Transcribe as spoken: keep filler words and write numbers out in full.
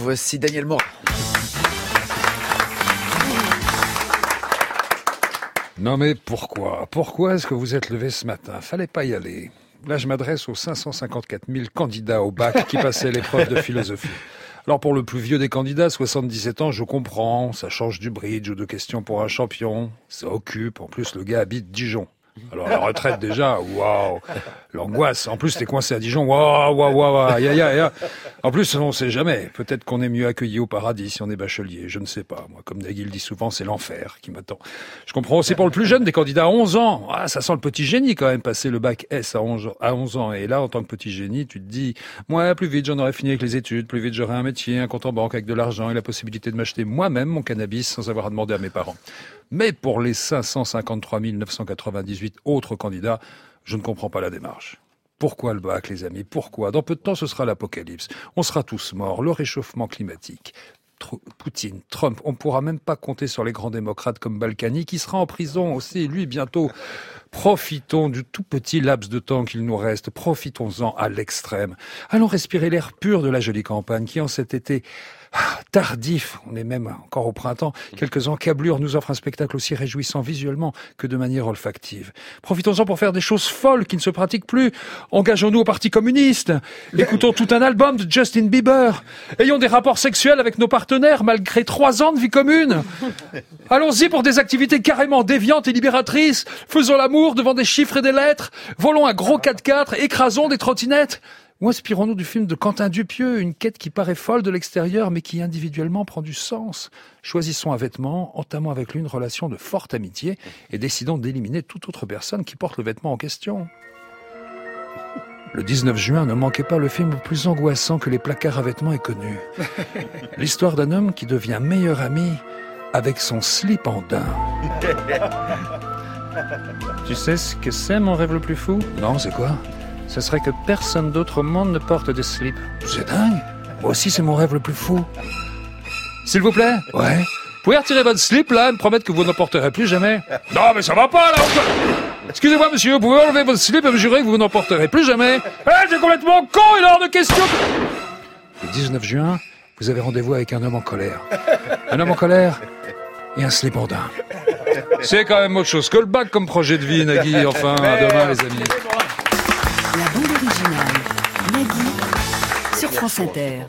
voici Daniel Morin. Non mais pourquoi Pourquoi est-ce que vous êtes levé ce matin? Fallait pas y aller. Là, je m'adresse aux cinq cent cinquante-quatre mille candidats au bac qui passaient l'épreuve de philosophie. Alors pour le plus vieux des candidats, soixante-dix-sept ans, je comprends, ça change du bridge ou de questions pour un champion, ça occupe, en plus le gars habite Dijon. Alors la retraite déjà, waouh, l'angoisse. En plus t'es coincé à Dijon, waouh, waouh, waouh, aïe, aïe, aïe. En plus on sait jamais. Peut-être qu'on est mieux accueilli au paradis si on est bachelier. Je ne sais pas. Moi, comme Nagui le dit souvent, c'est l'enfer qui m'attend. Je comprends aussi pour le plus jeune des candidats à onze ans. Ah, ça sent le petit génie quand même, passer le bac S à onze ans. Et là, en tant que petit génie, tu te dis, moi, plus vite j'en aurais fini avec les études, plus vite j'aurais un métier, un compte en banque avec de l'argent et la possibilité de m'acheter moi-même mon cannabis sans avoir à demander à mes parents. Mais pour les cinq cent cinquante-trois mille neuf cent quatre-vingt-dixhuit autres candidats, je ne comprends pas la démarche. Pourquoi le bac, les amis? Pourquoi? Dans peu de temps, ce sera l'apocalypse. On sera tous morts. Le réchauffement climatique. Tr- Poutine, Trump, on ne pourra même pas compter sur les grands démocrates comme Balkany, qui sera en prison aussi, lui, bientôt. Profitons du tout petit laps de temps qu'il nous reste. Profitons-en à l'extrême. Allons respirer l'air pur de la jolie campagne qui, en cet été tardif, on est même encore au printemps, quelques encablures nous offrent un spectacle aussi réjouissant visuellement que de manière olfactive. Profitons-en pour faire des choses folles qui ne se pratiquent plus. Engageons-nous au Parti communiste. Écoutons tout un album de Justin Bieber. Ayons des rapports sexuels avec nos partenaires malgré trois ans de vie commune. Allons-y pour des activités carrément déviantes et libératrices. Faisons l'amour devant des chiffres et des lettres. Volons un gros quatre-quatre, écrasons des trottinettes. Ou inspirons-nous du film de Quentin Dupieux, une quête qui paraît folle de l'extérieur, mais qui individuellement prend du sens. Choisissons un vêtement, entamons avec lui une relation de forte amitié et décidons d'éliminer toute autre personne qui porte le vêtement en question. Le dix-neuf juin, ne manquez pas le film plus angoissant que les placards à vêtements aient connu. L'histoire d'un homme qui devient meilleur ami avec son slip en daim. Tu sais ce que c'est mon rêve le plus fou? Non, c'est quoi? Ce serait que personne d'autre au monde ne porte de slip. C'est dingue. Moi aussi, c'est mon rêve le plus fou. S'il vous plaît? Ouais. Vous pouvez retirer votre slip, là, et me promettre que vous n'en porterez plus jamais? Non, mais ça va pas, là. Excusez-moi, monsieur, vous pouvez enlever votre slip et me jurer que vous n'en porterez plus jamais? Eh, c'est complètement con, il est hors de question. Le dix-neuf juin, vous avez rendez-vous avec un homme en colère. Un homme en colère et un slip en daim. C'est quand même autre chose que le bac comme projet de vie, Nagui. Enfin, à demain, les amis. La bande originale, Nagui, sur France Inter.